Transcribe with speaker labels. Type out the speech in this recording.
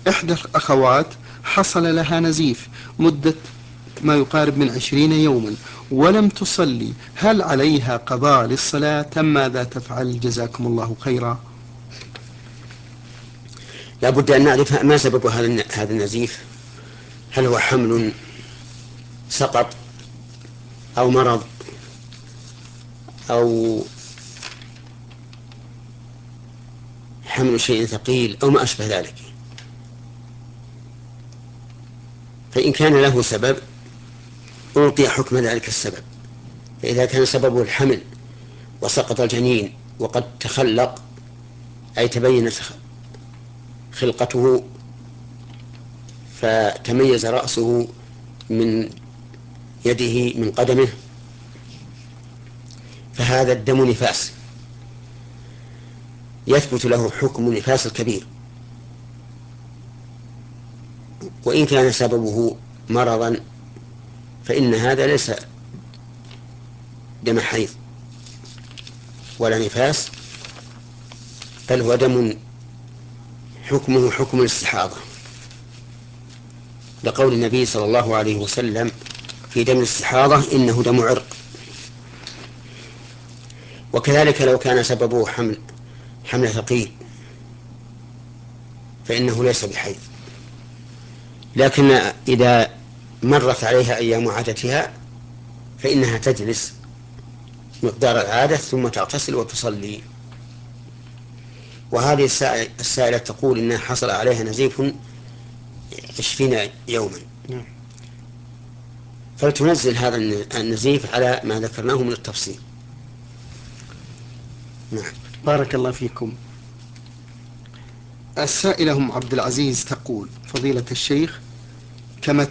Speaker 1: إحدى الأخوات حصل لها نزيف مدة ما يقارب من 20 يوما ولم تصلي، هل عليها قضاء للصلاة أم ماذا تفعل؟ جزاكم الله خيرا.
Speaker 2: لا بد أن نعرف ما سبب هذا النزيف، هل هو حمل سقط أو مرض أو حمل شيء ثقيل أو ما أشبه ذلك. فإن كان له سبب أعطي حكم ذلك السبب، فإذا كان سببه الحمل وسقط الجنين وقد تخلق أي تبينت خلقته فتميز رأسه من يده من قدمه، فهذا الدم نفاس يثبت له حكم نفاس الكبير. وإن كان سببه مرضا فإن هذا ليس دم حيض ولا نفاس، بل هو دم حكمه حكم الاستحاضة، لقول النبي صلى الله عليه وسلم في دم الاستحاضة إنه دم عرق. وكذلك لو كان سببه حمل ثقيل فإنه ليس بحيض، لكن إذا مرت عليها أيام عادتها فإنها تجلس مقدار العادة ثم تغتسل وتصلي. وهذه السائلة تقول إنها حصل عليها نزيف 20 يوما، فلتنزل هذا النزيف على ما ذكرناه من التفصيل. نعم.
Speaker 1: بارك الله فيكم. السائلة أم عبد العزيز تقول: فضيلة الشيخ، كما